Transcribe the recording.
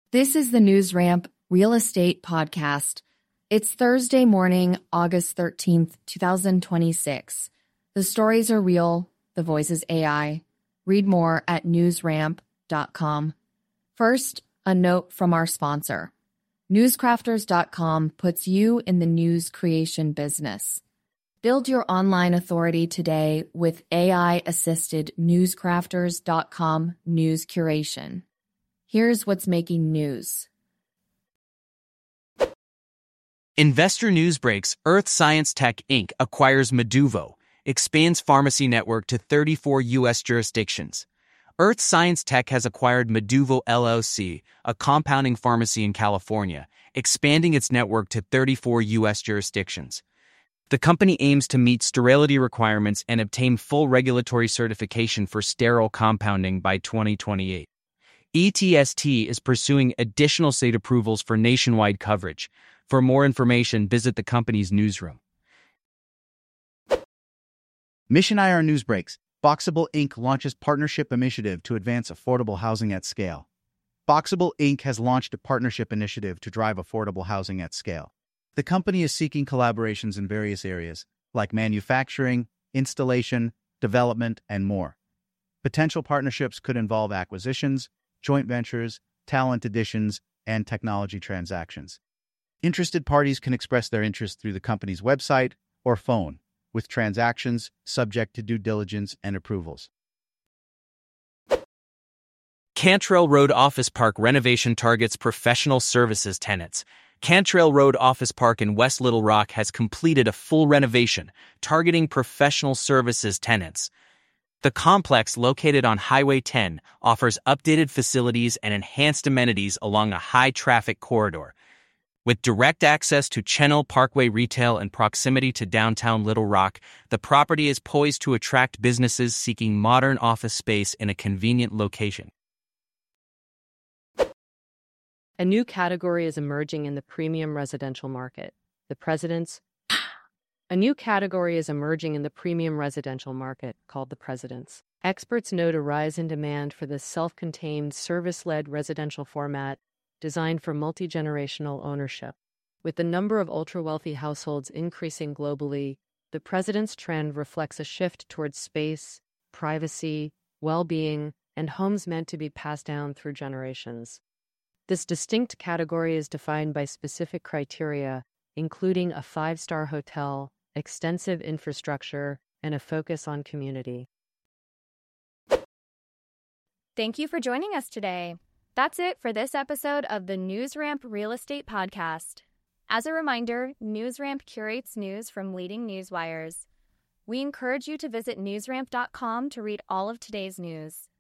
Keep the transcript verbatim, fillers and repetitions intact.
This is the NewsRamp Real Estate Podcast. It's Thursday morning, August thirteenth, twenty twenty-six. The stories are real, the voice is A I. Read more at newsramp dot com. First, a note from our sponsor. newscrafters dot com puts you in the news creation business. Build your online authority today with A I-assisted newscrafters dot com news curation. Here's what's making news. Investor news breaks. Earth Science Tech Incorporated acquires Meduvo, expands pharmacy network to thirty-four U S jurisdictions. Earth Science Tech has acquired Meduvo L L C, a compounding pharmacy in California, expanding its network to thirty-four U S jurisdictions. The company aims to meet sterility requirements and obtain full regulatory certification for sterile compounding by twenty twenty-eight. E T S T is pursuing additional state approvals for nationwide coverage. For more information, visit the company's newsroom. Mission I R News Breaks. Boxable Incorporated launches partnership initiative to advance affordable housing at scale. Boxable Incorporated has launched a partnership initiative to drive affordable housing at scale. The company is seeking collaborations in various areas, like manufacturing, installation, development, and more. Potential partnerships could involve acquisitions, joint ventures, talent additions, and technology transactions. Interested parties can express their interest through the company's website or phone, with transactions subject to due diligence and approvals. Cantrell Road Office Park renovation targets professional services tenants. Cantrell Road Office Park in West Little Rock has completed a full renovation, targeting professional services tenants. The complex, located on Highway ten, offers updated facilities and enhanced amenities along a high-traffic corridor. With direct access to Channel Parkway retail and proximity to downtown Little Rock, the property is poised to attract businesses seeking modern office space in a convenient location. A new category is emerging in the premium residential market. The President's A new category is emerging in the premium residential market, called the President's. Experts note a rise in demand for this self-contained, service-led residential format designed for multi-generational ownership. With the number of ultra-wealthy households increasing globally, the President's trend reflects a shift towards space, privacy, well-being, and homes meant to be passed down through generations. This distinct category is defined by specific criteria, including a five-star hotel, extensive infrastructure, and a focus on community. Thank you for joining us today. That's it for this episode of the NewsRamp Real Estate Podcast. As a reminder, NewsRamp curates news from leading newswires. We encourage you to visit newsramp dot com to read all of today's news.